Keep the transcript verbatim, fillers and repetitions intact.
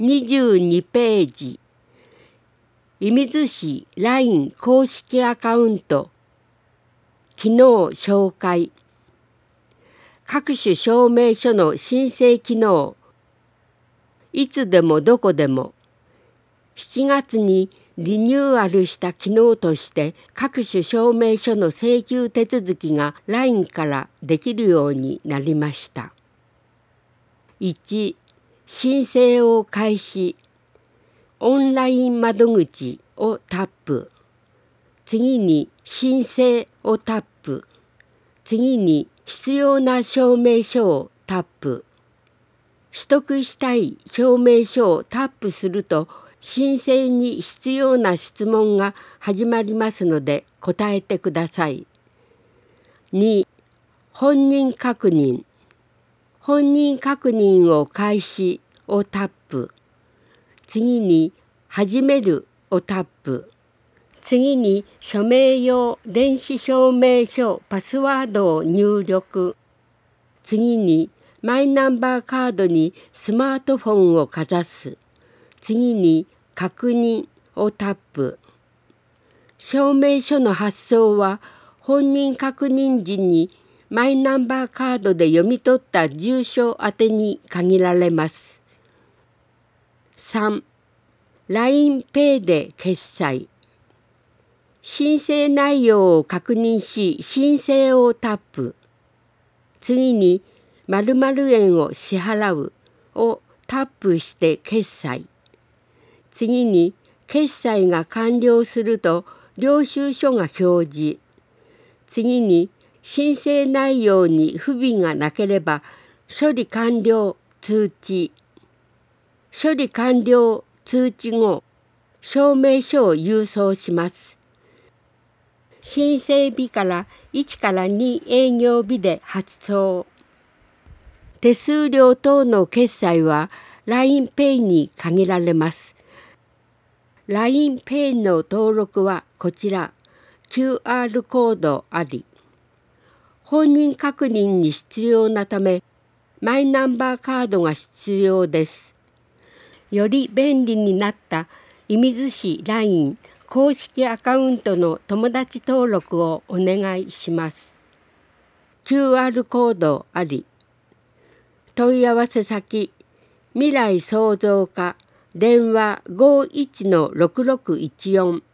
にじゅうにページ、射水市 ライン 公式アカウント、機能紹介、各種証明書の申請機能、いつでもどこでも、しちがつにリニューアルした機能として各種証明書の請求手続きが ライン からできるようになりました。いち、申請を開始。オンライン窓口をタップ。次に申請をタップ。次に必要な証明書をタップ。取得したい証明書をタップすると申請に必要な質問が始まりますので答えてください。に、本人確認。本人確認を開始をタップ。次に始めるをタップ。次に署名用電子証明書パスワードを入力。次にマイナンバーカードにスマートフォンをかざす。次に確認をタップ。証明書の発送は本人確認時にマイナンバーカードで読み取った住所宛てに限られます。さん、ラインペイ で決済。申請内容を確認し申請をタップ。次に〇〇円を支払うをタップして決済。次に決済が完了すると領収書が表示。次に申請内容に不備がなければ処理完了通知。処理完了通知後、証明書を郵送します。申請日からいちからに営業日で発送。手数料等の決済は ラインペイ に限られます。ラインペイ の登録はこちら、キューアール コードあり。本人確認に必要なため、マイナンバーカードが必要です。より便利になった射水市 ライン 公式アカウントの友達登録をお願いします。キューアール コードあり。問い合わせ先、未来創造課、電話 ごーいちのろくろくいちよん